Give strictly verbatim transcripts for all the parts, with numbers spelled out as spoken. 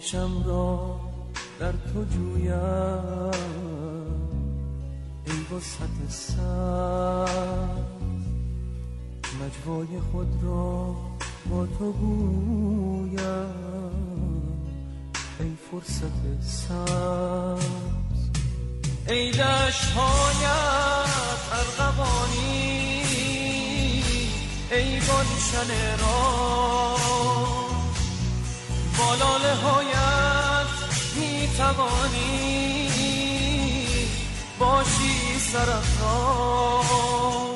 خواهشم را در تو جویم، ای وسعت سر نجوای خود را با تو گویم، ای فرصت سبز، ای دشت‌هایت ارغوانی، ای گلشن راز، با لاله هایت می توانی باشی سرافراز.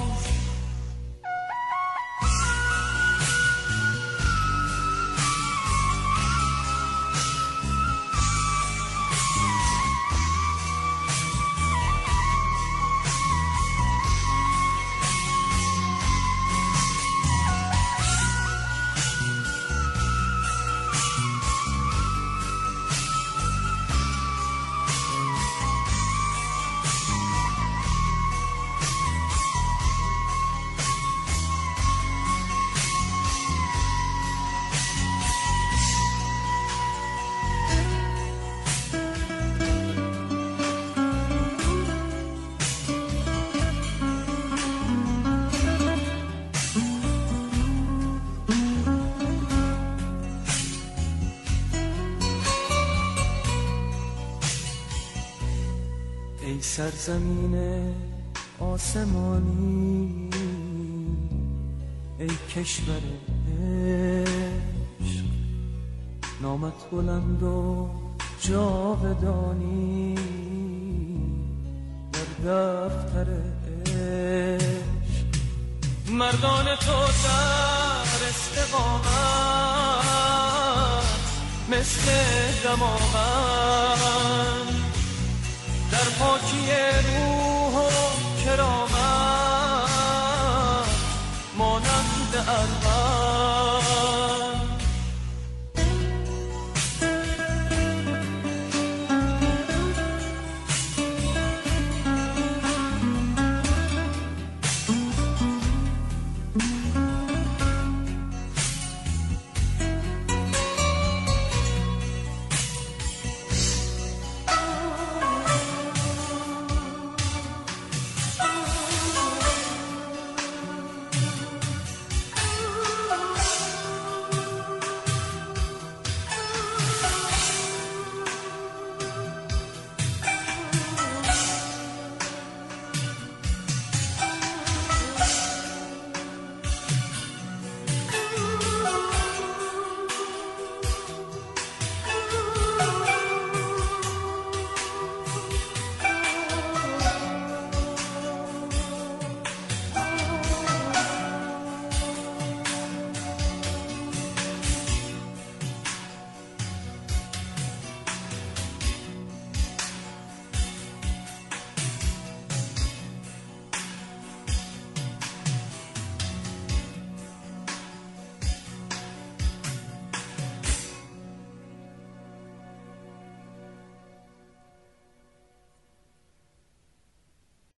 ای سرزمین آسمانی، ای کشور عشق، نامت بلند و جاودانی در دفتر عشق. مردان تو در استقامت مثل دماوند، در پاکی روح و کرامت مانند ارباب.